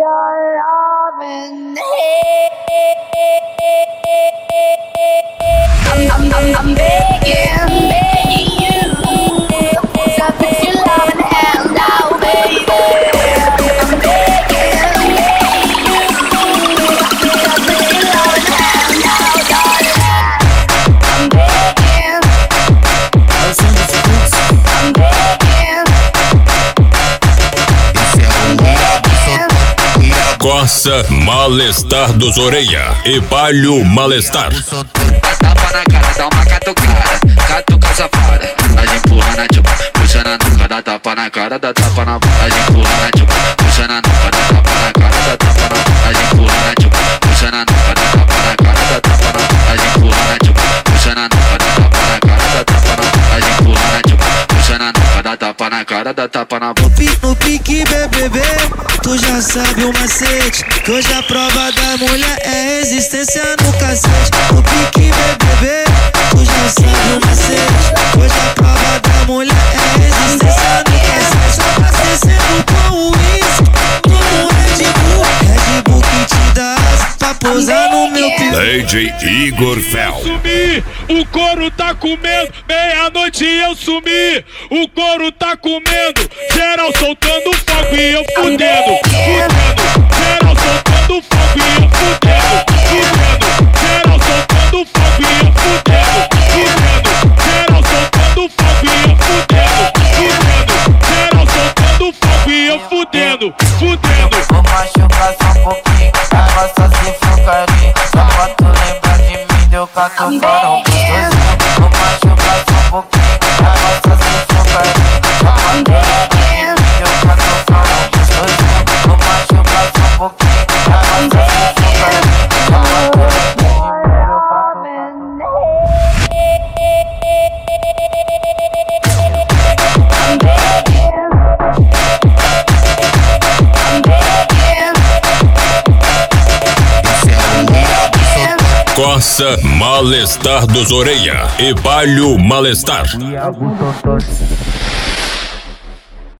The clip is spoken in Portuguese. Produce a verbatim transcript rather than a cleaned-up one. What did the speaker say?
your loving. I'm, I'm, I'm, I'm begging, begging you to put your loving hand out, baby. I'm begging, begging you to put your loving hand out, darling. I'm begging, I'm begging. Corsa Malestar dos Orelha e Palio Malestar. Tapa na cara, dá uma catucada, catuca safada. Mas empurra na tchupa, puxa na nuca, dá tapa na cara, dá tapa na bunda. Mas empurra na tchupa, puxa na nuca, dá tapa na cara, dá tapa na bunda. Mas empurra na tchupa, puxa na nuca, dá tapa na cara, dá tapa na bunda. Mas empurra na tchupa, puxa na nuca, dá tapa na cara, dá tapa na bunda. Mas empurra na tchupa, puxa na nuca, dá tapa na cara, dá tapa na bunda. No pique B B B, tu já sabe o macete, que hoje a prova da mulher é resistência no cacete. No pique B B B, tu já sabe o macete, que hoje a prova da mulher é resistência no cacete. Abastecendo com o uísque, como Red Bull, Red Bull que te dá asa pra pousar no meu pico. D J Igor Fel. Sumi, o couro tá comendo, meia-noite eu sumi, o couro tá comendo, geral soltando fogo e eu fudendo, fudendo, geral soltando fogo e eu fudendo, fudendo, geral soltando fogo e eu fudendo, fudendo, geral soltando fogo e eu fudendo, fudendo, geral soltando fogo e eu fudendo, fudendo. Vou machucar só um pouquinho, ela só se focaria. Só pra tu lembrar de mim, deu catufarão gostosinho. Vou machucar só um pouquinho, ela só se focaria. Só pra tu lembrar de mim, deu catufarão gostosinho. Vou machucar só um pouquinho, ela só se focaria. Só pra tu lembrar de mim, deu catufarão. I'm begging, I'm begging. Corsa Malestar dos Orelha e Palio Malestar. E a